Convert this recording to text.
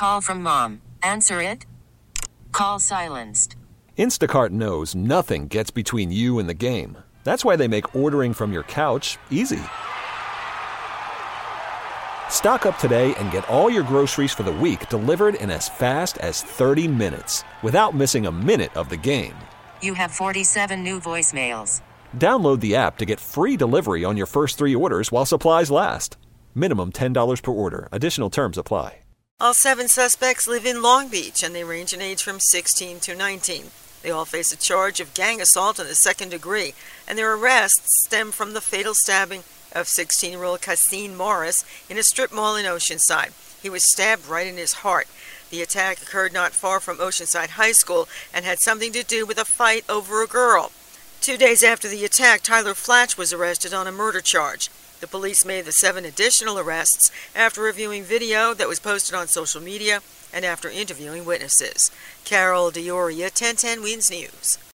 Call from mom. Answer it. Call silenced. Instacart knows nothing gets between you and the game. That's why they make ordering from your couch easy. Stock up today and get all your groceries for the week delivered in as fast as 30 minutes without missing a minute of the game. You have 47 new voicemails. Download the app to get free delivery on your first 3 orders while supplies last. Minimum $10 per order. Additional terms apply. All 7 suspects live in Long Beach, and they range in age from 16 to 19. They all face a charge of gang assault in the 2nd degree, and their arrests stem from the fatal stabbing of 16-year-old Cassine Morris in a strip mall in Oceanside. He was stabbed right in his heart. The attack occurred not far from Oceanside High School and had something to do with a fight over a girl. 2 days after the attack, Tyler Flatch was arrested on a murder charge. The police made the 7 additional arrests after reviewing video that was posted on social media and after interviewing witnesses. Carol DeOria, 1010 Wins News.